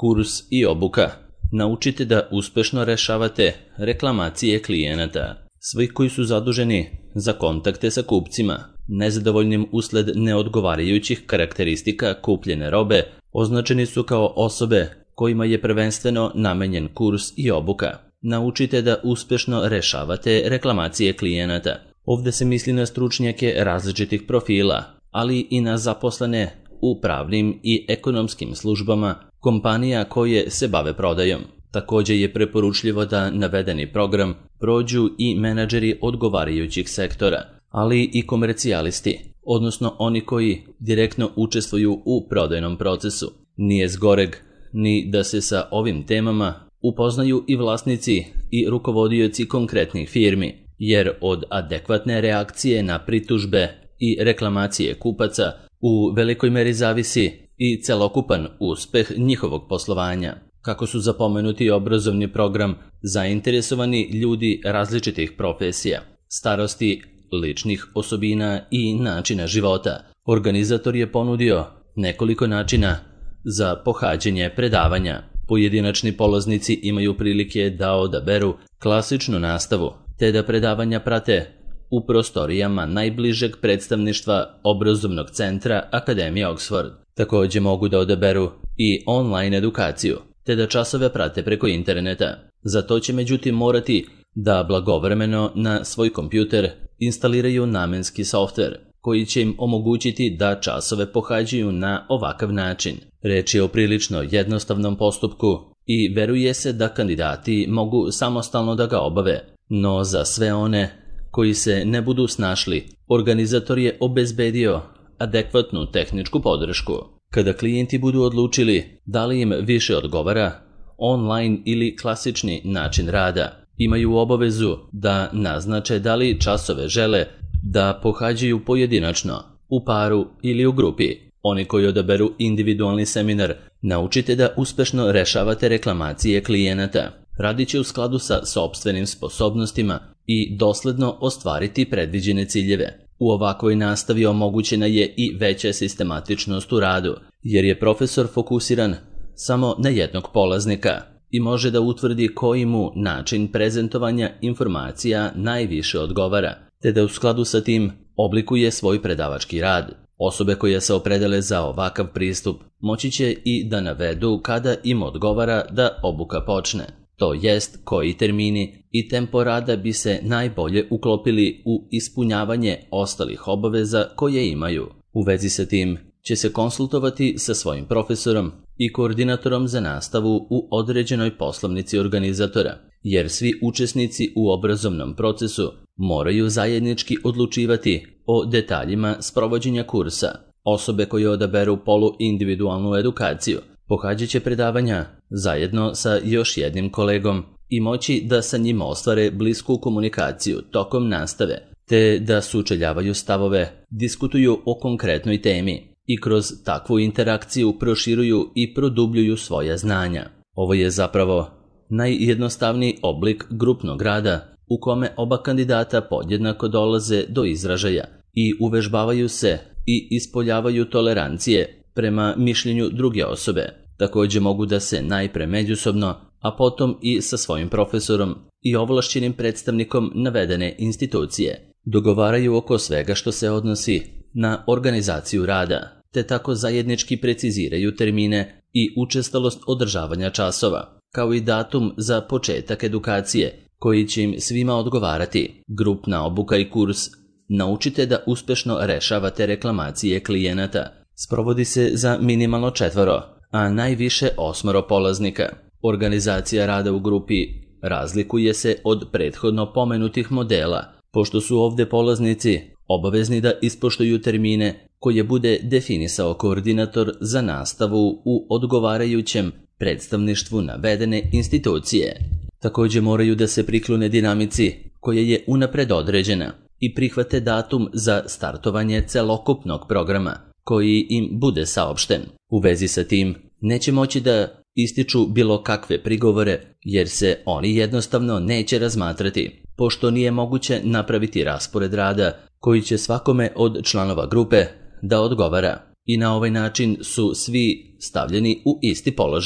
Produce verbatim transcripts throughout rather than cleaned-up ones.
Kurs i obuka. Naučite da uspešno rešavate reklamacije klijenata. Svi koji su zaduženi za kontakte sa kupcima, nezadovoljnim usled neodgovarajućih karakteristika kupljene robe, označeni su kao osobe kojima je prvenstveno namenjen kurs i obuka. Naučite da uspešno rešavate reklamacije klijenata. Ovde se misli na stručnjake različitih profila, ali i na zaposlene u pravnim i ekonomskim službama kompanija koje se bave prodajom. Također je preporučljivo da navedeni program prođu i menadžeri odgovarajućih sektora, ali i komercijalisti, odnosno oni koji direktno učestvuju u prodajnom procesu. Nije zgoreg ni da se sa ovim temama upoznaju i vlasnici i rukovodioci konkretnih firmi, jer od adekvatne reakcije na pritužbe i reklamacije kupaca u velikoj meri zavisi i celokupan uspeh njihovog poslovanja. Kako su za pomenuti obrazovni program zainteresovani ljudi različitih profesija, starosti, ličnih osobina i načina života, organizator je ponudio nekoliko načina za pohađanje predavanja. Pojedinačni polaznici imaju prilike da odaberu klasičnu nastavu, te da predavanja prate u prostorijama najbližeg predstavništva obrazovnog centra Akademije Oxford. Također mogu da odaberu i online edukaciju, te da časove prate preko interneta. Za to će međutim morati da blagovremeno na svoj kompjuter instaliraju namenski softver, koji će im omogućiti da časove pohađaju na ovakav način. Reč je o prilično jednostavnom postupku i veruje se da kandidati mogu samostalno da ga obave, no za sve one koji se ne budu snašli, organizator je obezbedio adekvatnu tehničku podršku. Kada klijenti budu odlučili da li im više odgovara online ili klasični način rada, imaju obavezu da naznače da li časove žele da pohađaju pojedinačno, u paru ili u grupi. Oni koji odaberu individualni seminar, naučite da uspešno rešavate reklamacije klijenata. Radit će u skladu sa sopstvenim sposobnostima i dosledno ostvariti predviđene ciljeve. U ovakvoj nastavi omogućena je i veća sistematičnost u radu, jer je profesor fokusiran samo na jednog polaznika i može da utvrdi koji mu način prezentovanja informacija najviše odgovara, te da u skladu sa tim oblikuje svoj predavački rad. Osobe koje se opredele za ovakav pristup moći će i da navedu kada im odgovara da obuka počne, to jest koji termini i tempo rada bi se najbolje uklopili u ispunjavanje ostalih obaveza koje imaju. U vezi sa tim će se konsultovati sa svojim profesorom i koordinatorom za nastavu u određenoj poslovnici organizatora, jer svi učesnici u obrazovnom procesu moraju zajednički odlučivati o detaljima sprovođenja kursa. Osobe koje odaberu poluindividualnu edukaciju pohađat će predavanja zajedno sa još jednim kolegom i moći da sa njim ostvare blisku komunikaciju tokom nastave, te da sučeljavaju stavove, diskutuju o konkretnoj temi i kroz takvu interakciju proširuju i produbljuju svoja znanja. Ovo je zapravo najjednostavniji oblik grupnog rada u kome oba kandidata podjednako dolaze do izražaja i uvežbavaju se i ispoljavaju tolerancije prema mišljenju druge osobe. Također mogu da se najpre međusobno, a potom i sa svojim profesorom i ovlašćenim predstavnikom navedene institucije dogovaraju oko svega što se odnosi na organizaciju rada, te tako zajednički preciziraju termine i učestalost održavanja časova, kao i datum za početak edukacije, koji će im svima odgovarati. Grupna obuka i kurs Naučite da uspešno rešavate reklamacije klijenata sprovodi se za minimalno četvoro, a najviše osmoro polaznika. Organizacija rada u grupi razlikuje se od prethodno pomenutih modela, pošto su ovde polaznici obavezni da ispoštuju termine koje bude definisao koordinator za nastavu u odgovarajućem predstavništvu navedene institucije. Također moraju da se priklone dinamici koja je unapred određena i prihvate datum za startovanje celokupnog programa koji im bude saopšten. U vezi sa tim neće moći da ističu bilo kakve prigovore, jer se oni jednostavno neće razmatrati, pošto nije moguće napraviti raspored rada koji će svakome od članova grupe da odgovara, i na ovaj način su svi stavljeni u isti položaj.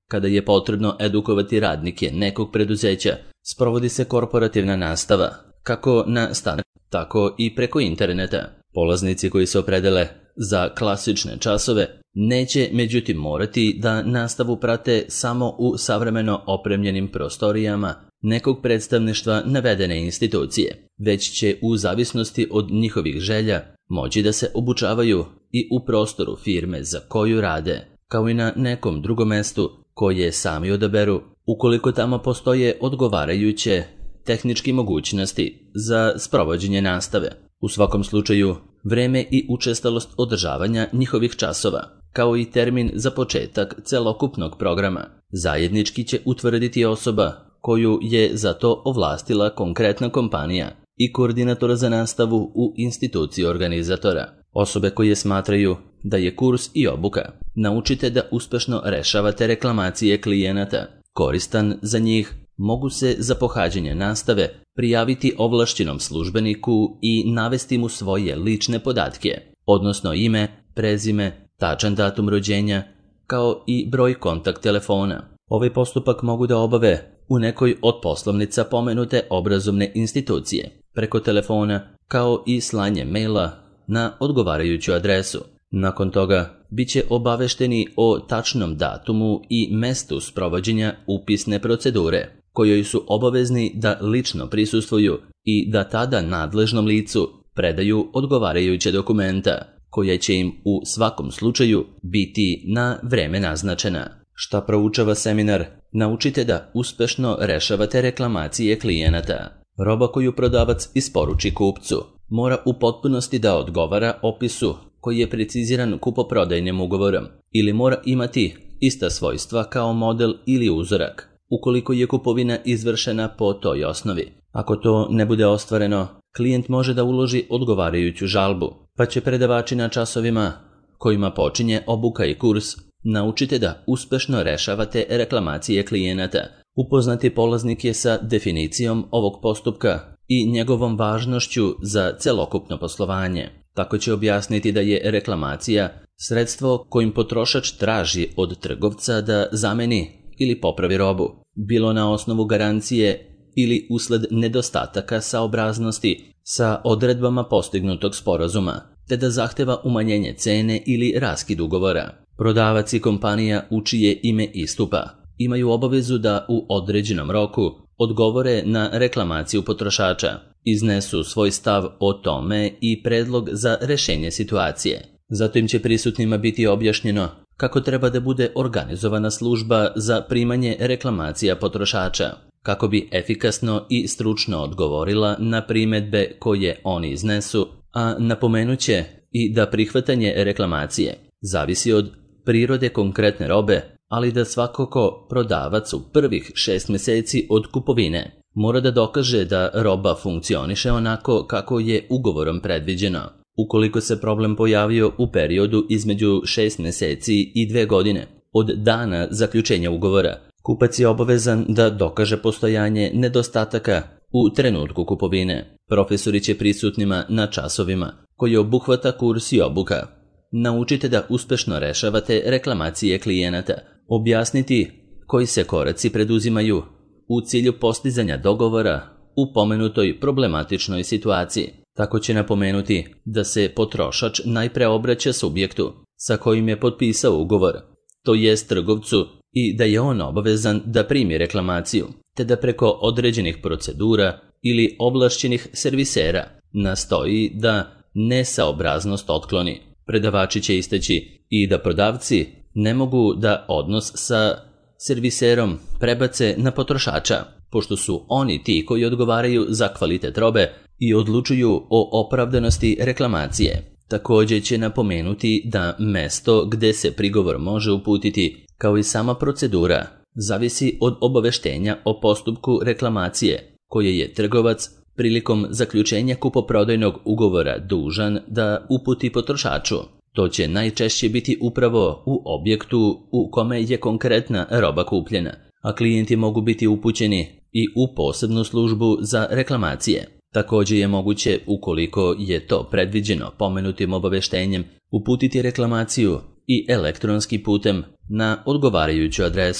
Kada je potrebno edukovati radnike nekog preduzeća, sprovodi se korporativna nastava, kako na standard, tako i preko interneta. Polaznici koji se opredele za klasične časove neće međutim morati da nastavu prate samo u savremeno opremljenim prostorijama nekog predstavništva navedene institucije, već će u zavisnosti od njihovih želja moći da se obučavaju i u prostoru firme za koju rade, kao i na nekom drugom mestu koje sami odaberu, ukoliko tamo postoje odgovarajuće tehničke mogućnosti za sprovođenje nastave. U svakom slučaju, vreme i učestalost održavanja njihovih časova, kao i termin za početak celokupnog programa, zajednički će utvrditi osoba koju je za to ovlastila konkretna kompanija i koordinatora za nastavu u instituciji organizatora. Osobe koje smatraju da je kurs i obuka Naučite da uspešno rešavate reklamacije klijenata koristan za njih, mogu se za pohađanje nastave prijaviti ovlašćenom službeniku i navesti mu svoje lične podatke, odnosno ime, prezime, tačan datum rođenja, kao i broj kontakt telefona. Ovaj postupak mogu da obave u nekoj od poslovnica pomenute obrazovne institucije, preko telefona, kao i slanje maila na odgovarajuću adresu. Nakon toga, bit će obavešteni o tačnom datumu i mestu sprovođenja upisne procedure, kojoj su obavezni da lično prisustvuju i da tada nadležnom licu predaju odgovarajuće dokumenta, koja će im u svakom slučaju biti na vreme naznačena. Šta proučava seminar? Naučite da uspešno rešavate reklamacije klijenata. Roba koju prodavac isporuči kupcu mora u potpunosti da odgovara opisu koji je preciziran kupoprodajnim ugovorom ili mora imati ista svojstva kao model ili uzorak, ukoliko je kupovina izvršena po toj osnovi. Ako to ne bude ostvareno, klijent može da uloži odgovarajuću žalbu, pa će predavači na časovima kojima počinje obuka i kurs Naučite da uspešno rešavate reklamacije klijenata upoznati polaznike sa definicijom ovog postupka i njegovom važnošću za celokupno poslovanje. Tako će objasniti da je reklamacija sredstvo kojim potrošač traži od trgovca da zameni ili popravi robu, bilo na osnovu garancije ili usled nedostataka saobraznosti sa odredbama postignutog sporazuma, te da zahteva umanjenje cene ili raskid ugovora. Prodavac i kompanija u čije ime istupa imaju obavezu da u određenom roku odgovore na reklamaciju potrošača, iznesu svoj stav o tome i predlog za rešenje situacije. Zatim će prisutnima biti objašnjeno kako treba da bude organizovana služba za primanje reklamacija potrošača, kako bi efikasno i stručno odgovorila na primedbe koje oni iznesu, a napomenuće i da prihvatanje reklamacije zavisi od prirode konkretne robe, ali da svakako prodavac u prvih šest meseci od kupovine mora da dokaže da roba funkcioniše onako kako je ugovorom predviđeno. Ukoliko se problem pojavio u periodu između šest meseci i dve godine od dana zaključenja ugovora, kupac je obavezan da dokaže postojanje nedostataka u trenutku kupovine. Profesori će prisutnima na časovima koji obuhvata kurs i obuka Naučite da uspešno rešavate reklamacije klijenata, objasniti koji se koraci preduzimaju u cilju postizanja dogovora u pomenutoj problematičnoj situaciji. Tako će napomenuti da se potrošač najpre obraća subjektu sa kojim je potpisao ugovor, to jest trgovcu, i da je on obavezan da primi reklamaciju, te da preko određenih procedura ili ovlašćenih servisera nastoji da nesaobraznost otkloni. Predavači će istaći i da prodavci ne mogu da odnos sa serviserom prebace na potrošača, pošto su oni ti koji odgovaraju za kvalitet robe i odlučuju o opravdanosti reklamacije. Također će napomenuti da mesto gde se prigovor može uputiti, kao i sama procedura, zavisi od obaveštenja o postupku reklamacije, koje je trgovac prilikom zaključenja kupoprodajnog ugovora dužan da uputi potrošaču. To će najčešće biti upravo u objektu u kome je konkretna roba kupljena, a klijenti mogu biti upućeni i u posebnu službu za reklamacije. Također je moguće, ukoliko je to predviđeno pomenutim obaveštenjem, uputiti reklamaciju i elektronskim putem na odgovarajuću adresu.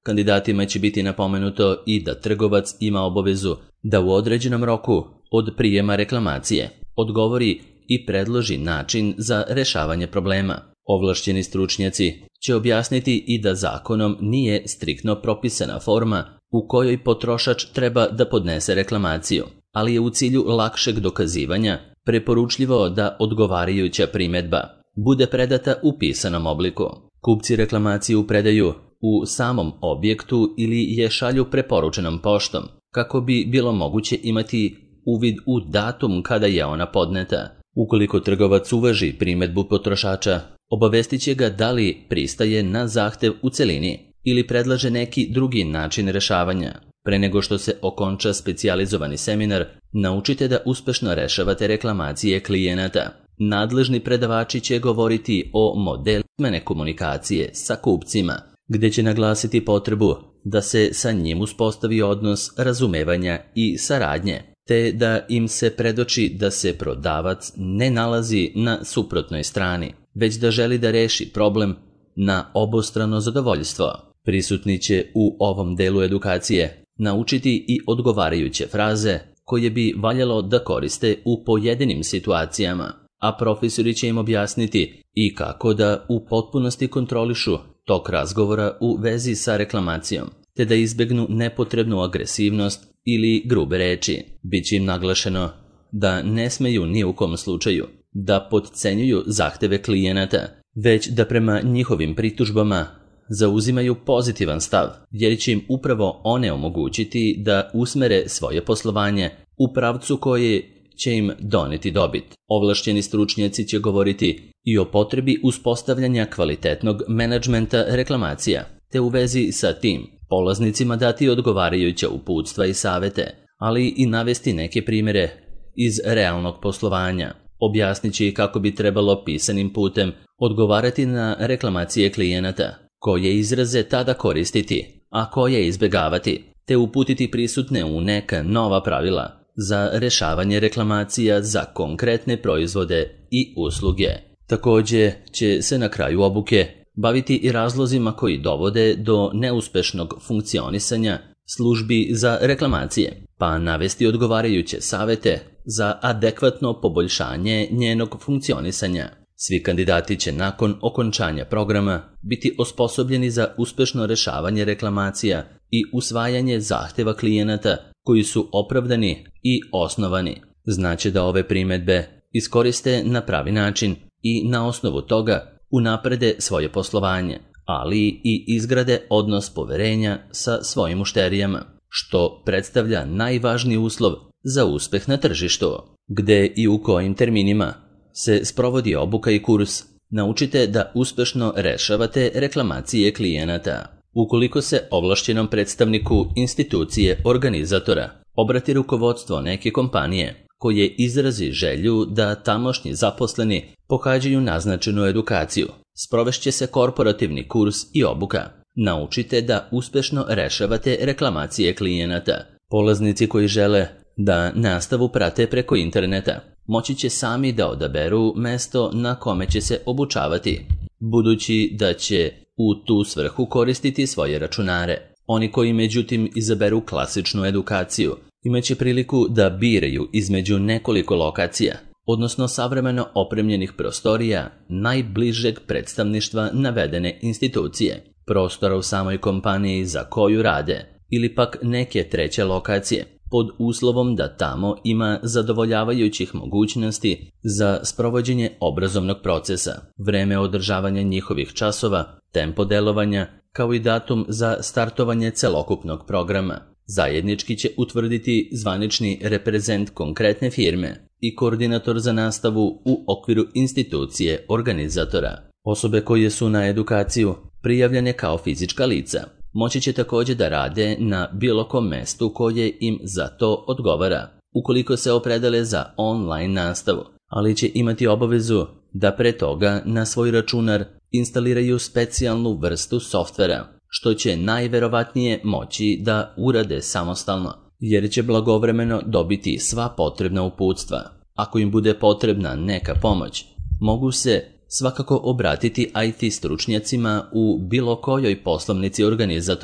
Kandidatima će biti napomenuto i da trgovac ima obavezu da u određenom roku od prijema reklamacije odgovori i predloži način za rešavanje problema. Ovlašćeni stručnjaci će objasniti i da zakonom nije striktno propisana forma u kojoj potrošač treba da podnese reklamaciju, ali je u cilju lakšeg dokazivanja preporučljivo da odgovarajuća primedba bude predata u pisanom obliku. Kupci reklamaciju predaju u samom objektu ili je šalju preporučenom poštom, kako bi bilo moguće imati uvid u datum kada je ona podneta. Ukoliko trgovac uvaži primedbu potrošača, obavestit će ga da li pristaje na zahtev u celini ili predlaže neki drugi način rešavanja. Pre nego što se okonča specijalizovani seminar, naučite da uspešno rešavate reklamacije klijenata. Nadležni predavači će govoriti o modelu izmene komunikacije sa kupcima, gde će naglasiti potrebu da se sa njim uspostavi odnos razumevanja i saradnje, te da im se predoči da se prodavac ne nalazi na suprotnoj strani, već da želi da reši problem na obostrano zadovoljstvo. Prisutni će u ovom delu edukacije naučiti i odgovarajuće fraze koje bi valjalo da koriste u pojedinim situacijama, a profesori će im objasniti i kako da u potpunosti kontrolišu tok razgovora u vezi sa reklamacijom, te da izbegnu nepotrebnu agresivnost ili grube reči. Biće im naglašeno da ne smeju ni u kom slučaju da potcenjuju zahteve klijenata, već da prema njihovim pritužbama zauzimaju pozitivan stav, jer će im upravo one omogućiti da usmere svoje poslovanje u pravcu koji će im doneti dobit. Ovlašćeni stručnjaci će govoriti i o potrebi uspostavljanja kvalitetnog menadžmenta reklamacija, te u vezi sa tim polaznicima dati odgovarajuća uputstva i savete, ali i navesti neke primjere iz realnog poslovanja. Objasnit će i kako bi trebalo pisanim putem odgovarati na reklamacije klijenata, koje izraze tada koristiti, a koje izbjegavati, te uputiti prisutne u neka nova pravila za rešavanje reklamacija za konkretne proizvode i usluge. Također će se na kraju obuke baviti i razlozima koji dovode do neuspešnog funkcionisanja službi za reklamacije, pa navesti odgovarajuće savete za adekvatno poboljšanje njenog funkcionisanja. Svi kandidati će nakon okončanja programa biti osposobljeni za uspešno rešavanje reklamacija i usvajanje zahteva klijenata koji su opravdani i osnovani. Znaće da ove primedbe iskoriste na pravi način i na osnovu toga unaprede svoje poslovanje, ali i izgrade odnos poverenja sa svojim mušterijama, što predstavlja najvažniji uslov za uspeh na tržištu. Gde i u kojim terminima se sprovodi obuka i kurs, naučite da uspešno rešavate reklamacije klijenata. Ukoliko se ovlašćenom predstavniku institucije organizatora obrati rukovodstvo neke kompanije koje izrazi želju da tamošnji zaposleni pohađaju naznačenu edukaciju, sprovešće se korporativni kurs i obuka. Naučite da uspešno rešavate reklamacije klijenata. Polaznici koji žele da nastavu prate preko interneta moći će sami da odaberu mesto na kome će se obučavati, budući da će u tu svrhu koristiti svoje računare. Oni koji međutim izaberu klasičnu edukaciju imaće priliku da biraju između nekoliko lokacija, odnosno savremeno opremljenih prostorija najbližeg predstavništva navedene institucije, prostora u samoj kompaniji za koju rade ili pak neke treće lokacije, pod uslovom da tamo ima zadovoljavajućih mogućnosti za sprovođenje obrazovnog procesa, vreme održavanja njihovih časova, tempo delovanja, kao i datum za startovanje celokupnog programa. Zajednički će utvrditi zvanični reprezent konkretne firme i koordinator za nastavu u okviru institucije organizatora. Osobe koje su na edukaciju prijavljene kao fizička lica moći će također da rade na bilo kom mestu koje im za to odgovara, ukoliko se opredele za online nastavu, ali će imati obavezu da pre toga na svoj računar instaliraju specijalnu vrstu softvera, što će najverovatnije moći da urade samostalno, jer će blagovremeno dobiti sva potrebna uputstva. Ako im bude potrebna neka pomoć, mogu se svakako obratiti I T stručnjacima u bilo kojoj poslovnici organizatora,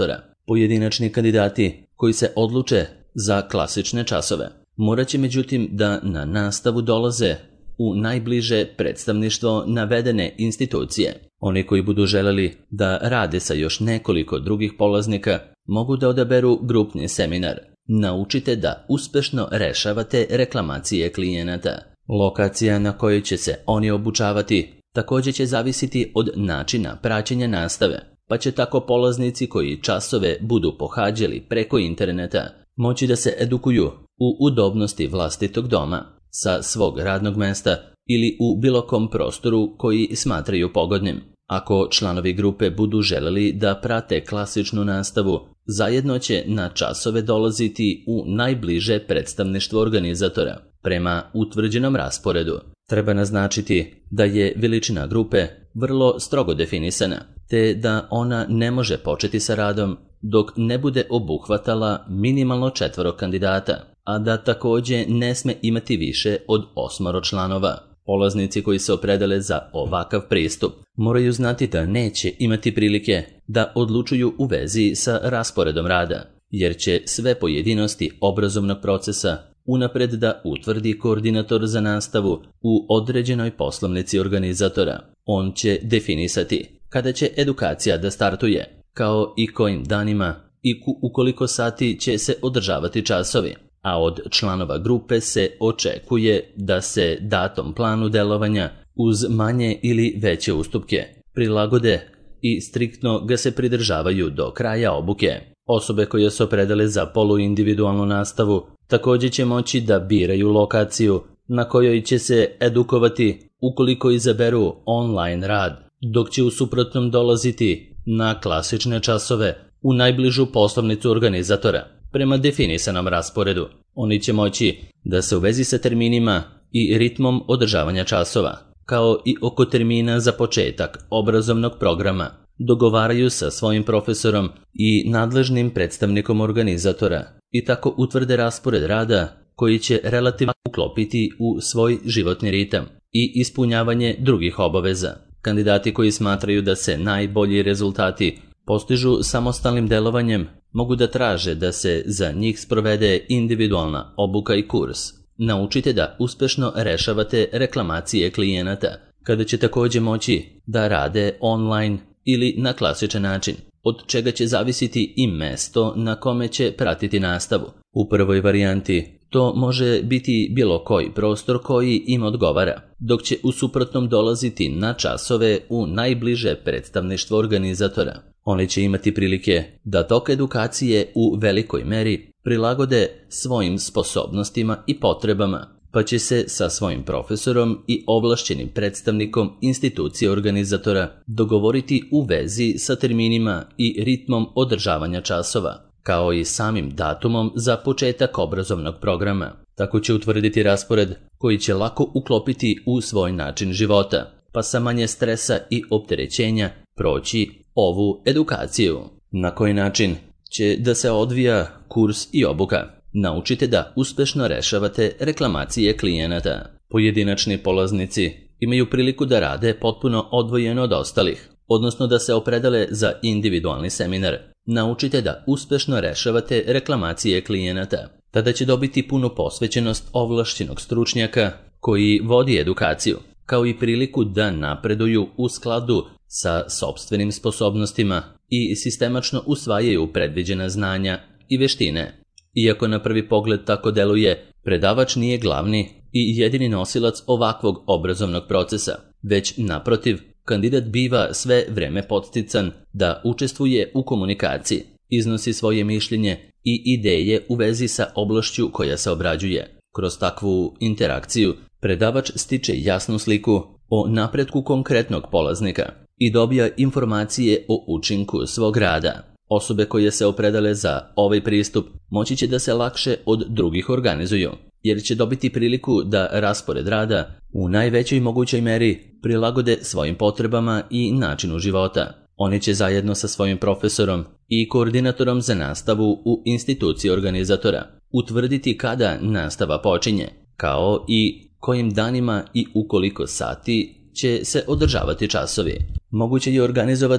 Pojedinačni kandidati koji se odluče za klasične časove morat će međutim da na nastavu dolaze u najbliže predstavništvo navedene institucije. Oni koji budu želeli da rade sa još nekoliko drugih polaznika mogu da odaberu grupni seminar. Naučite da uspešno rešavate reklamacije klijenata. Lokacija na kojoj će se oni obučavati također će zavisiti od načina praćenja nastave, pa će tako polaznici koji časove budu pohađali preko interneta moći da se edukuju u udobnosti vlastitog doma, sa svog radnog mesta ili u bilo kom prostoru koji smatraju pogodnim. Ako članovi grupe budu želeli da prate klasičnu nastavu, zajedno će na časove dolaziti u najbliže predstavništvo organizatora prema utvrđenom rasporedu. Treba naznačiti da je veličina grupe vrlo strogo definisana, te da ona ne može početi sa radom dok ne bude obuhvatala minimalno četvoro kandidata, a da također ne sme imati više od osmoro članova. Polaznici koji se opredele za ovakav pristup moraju znati da neće imati prilike da odlučuju u vezi sa rasporedom rada, jer će sve pojedinosti obrazovnog procesa unapred da utvrdi koordinator za nastavu u određenoj poslovnici organizatora. On će definisati kada će edukacija da startuje, kao i kojim danima i u koliko sati će se održavati časovi, a od članova grupe se očekuje da se datom planu delovanja uz manje ili veće ustupke prilagode i striktno ga se pridržavaju do kraja obuke. Osobe koje se opredele za poluindividualnu nastavu također će moći da biraju lokaciju na kojoj će se edukovati ukoliko izaberu online rad, dok će u suprotnom dolaziti na klasične časove u najbližu poslovnicu organizatora. Prema definisanom rasporedu, oni će moći da se u vezi sa terminima i ritmom održavanja časova, kao i oko termina za početak obrazovnog programa, dogovaraju sa svojim profesorom i nadležnim predstavnikom organizatora i tako utvrde raspored rada koji će relativno uklopiti u svoj životni ritam i ispunjavanje drugih obaveza. Kandidati koji smatraju da se najbolji rezultati postižu samostalnim delovanjem mogu da traže da se za njih sprovede individualna obuka i kurs. Naučite da uspešno rešavate reklamacije klijenata, kada će također moći da rade online ili na klasičan način, od čega će zavisiti i mesto na kome će pratiti nastavu. U prvoj varijanti to može biti bilo koji prostor koji im odgovara, dok će u suprotnom dolaziti na časove u najbliže predstavništvo organizatora. Oni će imati prilike da tok edukacije u velikoj meri prilagode svojim sposobnostima i potrebama, pa će se sa svojim profesorom i ovlašćenim predstavnikom institucije organizatora dogovoriti u vezi sa terminima i ritmom održavanja časova, kao i samim datumom za početak obrazovnog programa. Tako će utvrditi raspored koji će lako uklopiti u svoj način života, pa sa manje stresa i opterećenja proći ovu edukaciju. Na koji način će da se odvija kurs i obuka? Naučite da uspešno rešavate reklamacije klijenata. Pojedinačni polaznici imaju priliku da rade potpuno odvojeno od ostalih, odnosno da se opredele za individualni seminar. Naučite da uspešno rešavate reklamacije klijenata. Tada će dobiti punu posvećenost ovlašćenog stručnjaka koji vodi edukaciju, kao i priliku da napreduju u skladu sa sopstvenim sposobnostima i sistemačno usvajaju predviđena znanja i veštine. Iako na prvi pogled tako deluje, predavač nije glavni i jedini nosilac ovakvog obrazovnog procesa, već naprotiv, kandidat biva sve vreme podstican da učestvuje u komunikaciji, iznosi svoje mišljenje i ideje u vezi sa oblašću koja se obrađuje. Kroz takvu interakciju, predavač stiče jasnu sliku o napretku konkretnog polaznika i dobija informacije o učinku svog rada. Osobe koje se opredale za ovaj pristup moći će da se lakše od drugih organizuju, jer će dobiti priliku da raspored rada u najvećoj mogućoj meri prilagode svojim potrebama i načinu života. Oni će zajedno sa svojim profesorom i koordinatorom za nastavu u instituciji organizatora utvrditi kada nastava počinje, kao i kojim danima i u koliko sati će se održavati časovi. Moguće je organizovati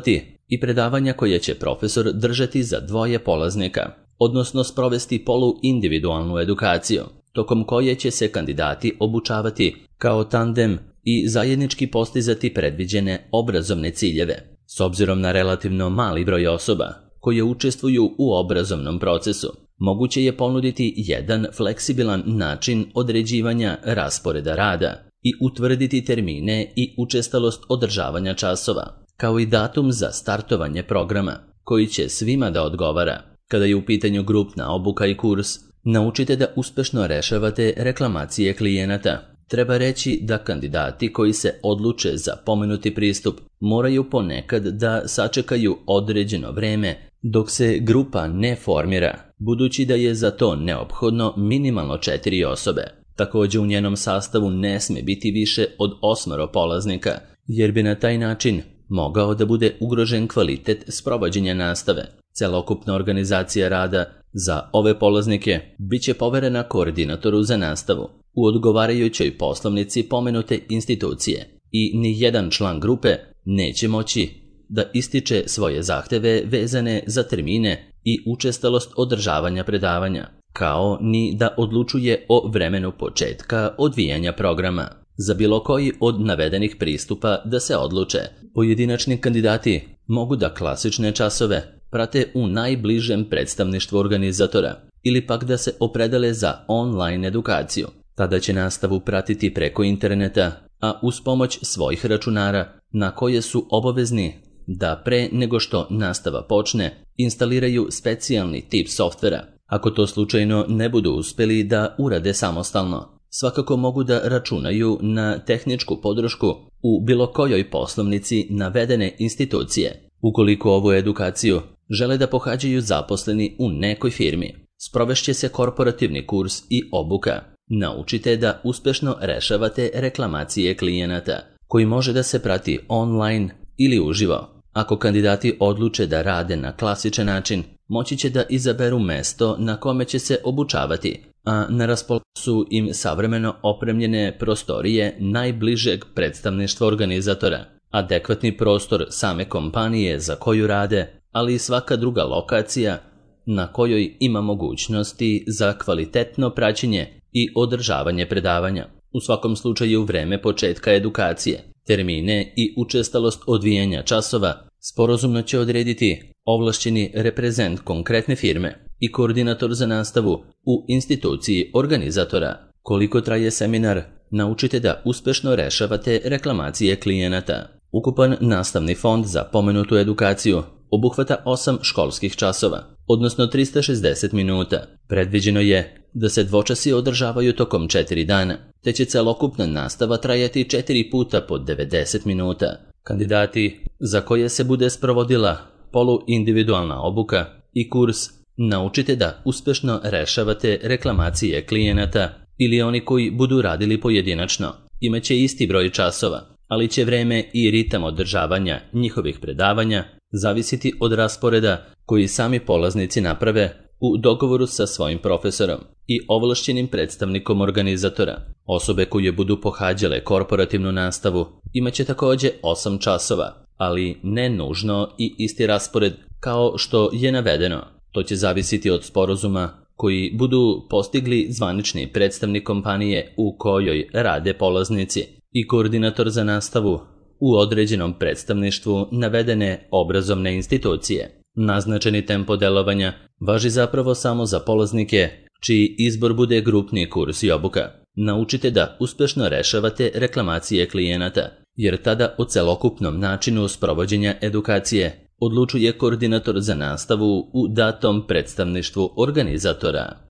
i predavanja koje će profesor držati za dvoje polaznika, odnosno sprovesti poluindividualnu edukaciju, tokom koje će se kandidati obučavati kao tandem i zajednički postizati predviđene obrazovne ciljeve. S obzirom na relativno mali broj osoba koje učestvuju u obrazovnom procesu, moguće je ponuditi jedan fleksibilan način određivanja rasporeda rada i utvrditi termine i učestalost održavanja časova, kao i datum za startovanje programa, koji će svima da odgovara. Kada je u pitanju grupna obuka i kurs, naučite da uspešno rešavate reklamacije klijenata. Treba reći da kandidati koji se odluče za pomenuti pristup moraju ponekad da sačekaju određeno vreme dok se grupa ne formira, budući da je za to neophodno minimalno četiri osobe. Također u njenom sastavu ne sme biti više od osmoro polaznika, jer bi na taj način mogao da bude ugrožen kvalitet sprovođenja nastave. Celokupna organizacija rada za ove polaznike bit će poverena koordinatoru za nastavu u odgovarajućoj poslovnici pomenute institucije i ni jedan član grupe neće moći da ističe svoje zahteve vezane za termine i učestalost održavanja predavanja, kao ni da odlučuje o vremenu početka odvijanja programa. Za bilo koji od navedenih pristupa da se odluče, pojedinačni kandidati mogu da klasične časove prate u najbližem predstavništvu organizatora ili pak da se opredele za online edukaciju. Tada će nastavu pratiti preko interneta, a uz pomoć svojih računara na koje su obavezni da pre nego što nastava počne instaliraju specijalni tip softvera. Ako to slučajno ne budu uspeli da urade samostalno, svakako mogu da računaju na tehničku podršku u bilo kojoj poslovnici navedene institucije. Ukoliko ovu edukaciju žele da pohađaju zaposleni u nekoj firmi, sprovešće se korporativni kurs i obuka. Naučite da uspešno rešavate reklamacije klijenata, koji može da se prati online ili uživo. Ako kandidati odluče da rade na klasičan način, moći će da izaberu mesto na kome će se obučavati, a na raspolaganju su im savremeno opremljene prostorije najbližeg predstavništva organizatora, adekvatni prostor same kompanije za koju rade, ali i svaka druga lokacija na kojoj ima mogućnosti za kvalitetno praćenje i održavanje predavanja. U svakom slučaju vreme početka edukacije, termine i učestalost odvijanja časova sporazumno će odrediti ovlašćeni reprezent konkretne firme i koordinator za nastavu u instituciji organizatora. Koliko traje seminar, naučite da uspešno rešavate reklamacije klijenata. Ukupan nastavni fond za pomenutu edukaciju obuhvata osam školskih časova, odnosno trista šezdeset minuta. Predviđeno je da se dvočasi održavaju tokom četiri dana, te će celokupna nastava trajati četiri puta po devedeset minuta. Kandidati za koje se bude sprovodila poluindividualna obuka i kurs, naučite da uspešno rešavate reklamacije klijenata ili oni koji budu radili pojedinačno. Imaće isti broj časova, ali će vreme i ritam održavanja njihovih predavanja zavisiti od rasporeda koji sami polaznici naprave u dogovoru sa svojim profesorom i ovlašćenim predstavnikom organizatora. Osobe koje budu pohađale korporativnu nastavu imaće također osam časova, ali ne nužno i isti raspored kao što je navedeno. To će zavisiti od sporazuma koji budu postigli zvanični predstavnik kompanije u kojoj rade polaznici i koordinator za nastavu u određenom predstavništvu navedene obrazovne institucije. Naznačeni tempo delovanja važi zapravo samo za polaznike čiji izbor bude grupni kurs i obuka. Naučite da uspešno rešavate reklamacije klijenata, jer tada o celokupnom načinu sprovođenja edukacije odlučuje koordinator za nastavu u datom predstavništvu organizatora.